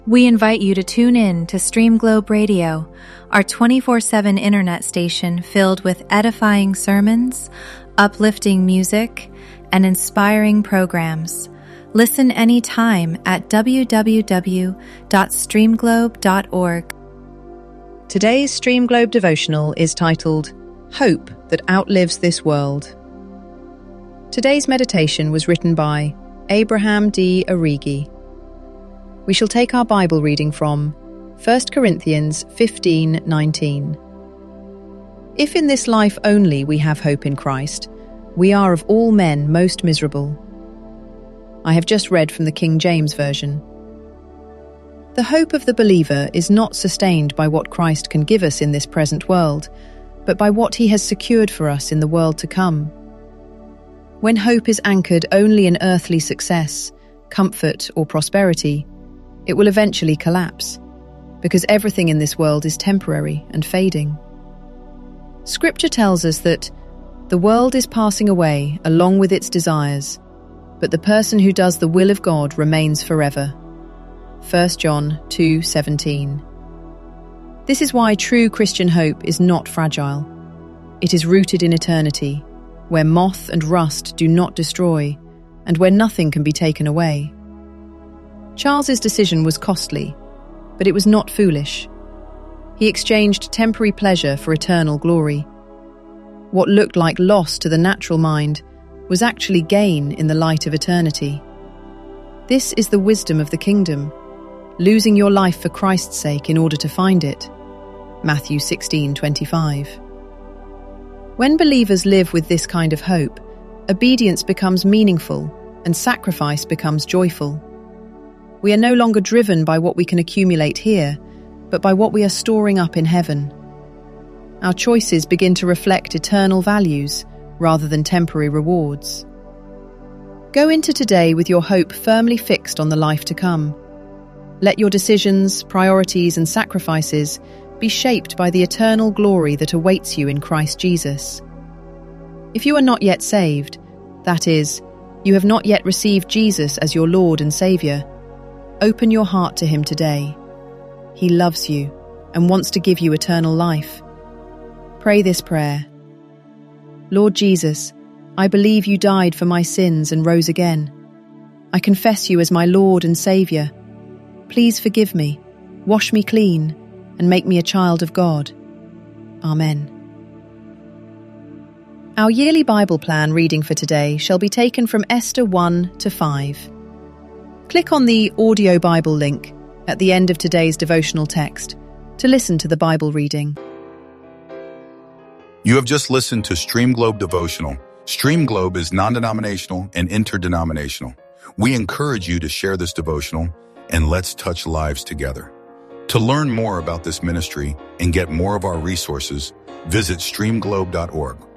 We invite you to tune in to Stream Globe Radio, our 24/7 internet station filled with edifying sermons, uplifting music, and inspiring programs. Listen anytime at www.streamglobe.org. Today's Stream Globe devotional is titled, Hope That Outlives This World. Today's meditation was written by Abraham D. Origi. We shall take our Bible reading from 1 Corinthians 15:19. If in this life only we have hope in Christ, we are of all men most miserable. I have just read from the King James Version. The hope of the believer is not sustained by what Christ can give us in this present world, but by what he has secured for us in the world to come. When hope is anchored only in earthly success, comfort, or prosperity, it will eventually collapse, because everything in this world is temporary and fading. Scripture tells us that the world is passing away along with its desires, but the person who does the will of God remains forever. 1 John 2:17. This is why true Christian hope is not fragile. It is rooted in eternity, where moth and rust do not destroy, and where nothing can be taken away. Charles's decision was costly, but it was not foolish. He exchanged temporary pleasure for eternal glory. What looked like loss to the natural mind was actually gain in the light of eternity. This is the wisdom of the kingdom, losing your life for Christ's sake in order to find it. Matthew 16:25. When believers live with this kind of hope, obedience becomes meaningful and sacrifice becomes joyful. We are no longer driven by what we can accumulate here, but by what we are storing up in heaven. Our choices begin to reflect eternal values rather than temporary rewards. Go into today with your hope firmly fixed on the life to come. Let your decisions, priorities, and sacrifices be shaped by the eternal glory that awaits you in Christ Jesus. If you are not yet saved, that is, you have not yet received Jesus as your Lord and Saviour, open your heart to Him today. He loves you and wants to give you eternal life. Pray this prayer. Lord Jesus, I believe you died for my sins and rose again. I confess you as my Lord and Saviour. Please forgive me, wash me clean, and make me a child of God. Amen. Our yearly Bible plan reading for today shall be taken from Esther 1-5. Click on the audio Bible link at the end of today's devotional text to listen to the Bible reading. You have just listened to Stream Globe Devotional. Stream Globe is non-denominational and interdenominational. We encourage you to share this devotional and let's touch lives together. To learn more about this ministry and get more of our resources, visit streamglobe.org.